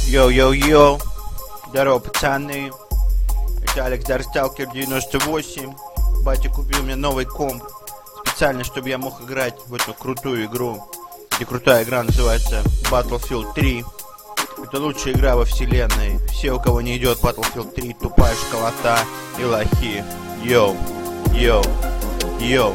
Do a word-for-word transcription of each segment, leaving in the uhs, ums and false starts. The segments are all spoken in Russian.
Йоу-йоу-йоу, здорово, пацаны, это Алекс Дарсталкер девяносто восемь. Батя купил мне новый комп, специально, чтобы я мог играть в эту крутую игру. И крутая игра называется Battlefield три. Это лучшая игра во вселенной. Все, у кого не идет Battlefield три, тупая школота и лохи. Йоу, йоу, йоу.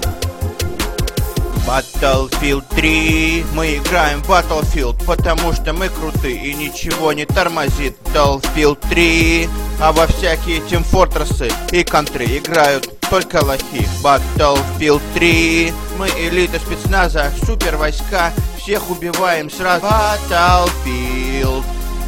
Battlefield три, мы играем в Battlefield, потому что мы крутые и ничего не тормозит. Battlefield три, а во всякие Team Fortress и контры играют только лохи. Battlefield три, мы элита спецназа, супер войска, всех убиваем сразу. Battlefield,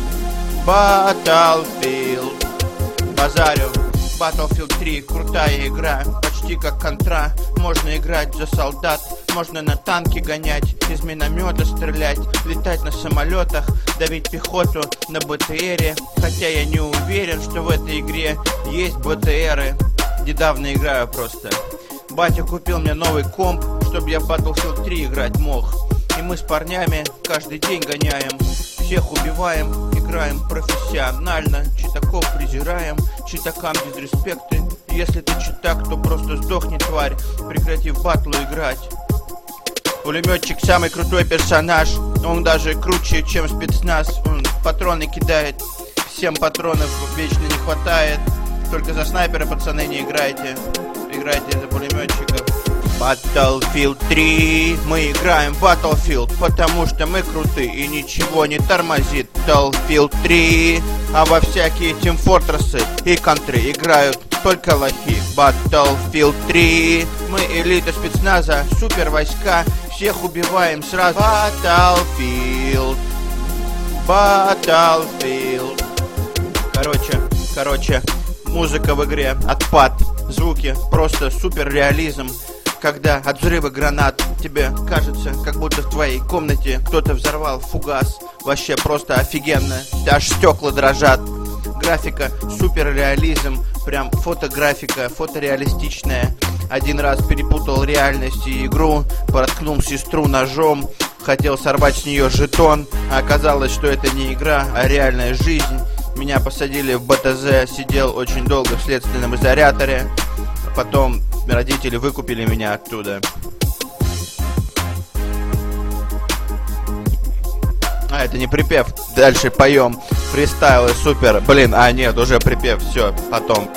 Battlefield, базарю. Battlefield три, крутая игра, почти как контра. Можно играть за солдат, можно на танки гонять, из миномета стрелять, летать на самолетах, давить пехоту на БТРе. Хотя я не уверен, что в этой игре есть БТРы. Недавно играю просто. Батя купил мне новый комп, чтобы я в Battlefield три играть мог. И мы с парнями каждый день гоняем, всех убиваем, играем профессионально, читаков презираем, читакам без респекта. Если ты читак, то просто сдохни, тварь, прекрати в батлу играть. Пулеметчик самый крутой персонаж, он даже круче, чем спецназ. Он патроны кидает, всем патронов вечно не хватает. Только за снайпера, пацаны, не играйте, играйте за пулеметчиков. Battlefield три, мы играем в Battlefield, потому что мы крутые и ничего не тормозит. Battlefield три, а во всякие Team Fortress и контры играют только лохи. Battlefield три, мы элита спецназа, супер войска, всех убиваем сразу. Battlefield, Battlefield. Короче, короче, музыка в игре отпад, звуки просто супер реализм. Когда от взрыва гранат тебе кажется, как будто в твоей комнате кто-то взорвал фугас. Вообще просто офигенно, аж стекла дрожат. Графика супер реализм, прям фотографика, фотореалистичная. Один раз перепутал реальность и игру, проткнул сестру ножом, хотел сорвать с нее жетон, а оказалось, что это не игра, а реальная жизнь. Меня посадили в БТЗ, сидел очень долго в следственном изоляторе. Потом родители выкупили меня оттуда. А, это не припев. Дальше поем. Фристайлы, супер. Блин, а нет, уже припев. Все, потом.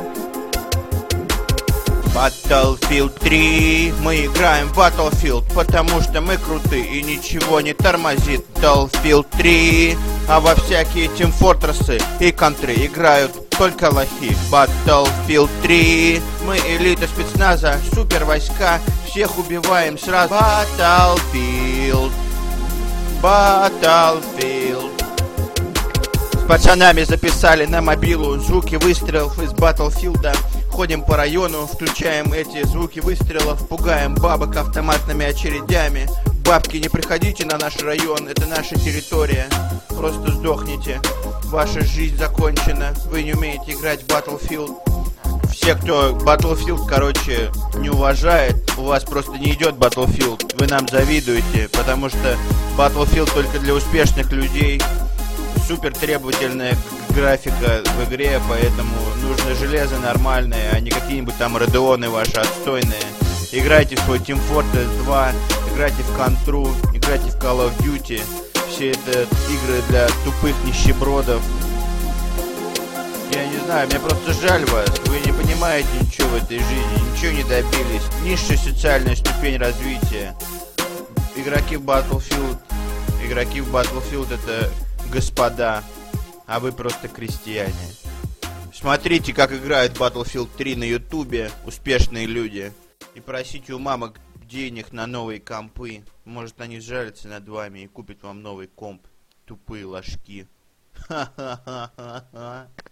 Battlefield три, мы играем в Battlefield, потому что мы крутые и ничего не тормозит. Battlefield три, а во всякие Team Fortress и контры играют только лохи. Battlefield три, мы элита спецназа, супер войска, всех убиваем сразу. Battlefield, Battlefield. С пацанами записали на мобилу звуки выстрелов из Battlefield. Ходим по району, включаем эти звуки выстрелов, пугаем бабок автоматными очередями. Бабки, не приходите на наш район, это наша территория. Просто сдохните. Ваша жизнь закончена. Вы не умеете играть в Battlefield. Все, кто Battlefield, короче, не уважает, у вас просто не идет Battlefield. Вы нам завидуете, потому что Battlefield только для успешных людей. Супер требовательная графика в игре, поэтому нужно железо нормальное, а не какие-нибудь там радионы ваши отстойные. Играйте в свой Team Fortress два, играйте в Контру, играйте в Call of Duty. Все это игры для тупых нищебродов. Я не знаю, мне просто жаль вас. Вы не понимаете ничего в этой жизни, ничего не добились. Низшая социальная ступень развития. Игроки в Battlefield, игроки в Battlefield это господа, а вы просто крестьяне. Смотрите, как играют Battlefield три на ютубе успешные люди. И просите у мамок денег на новые компы. Может, они сжалятся над вами и купят вам новый комп. Тупые ложки. Ха-ха-ха-ха-ха.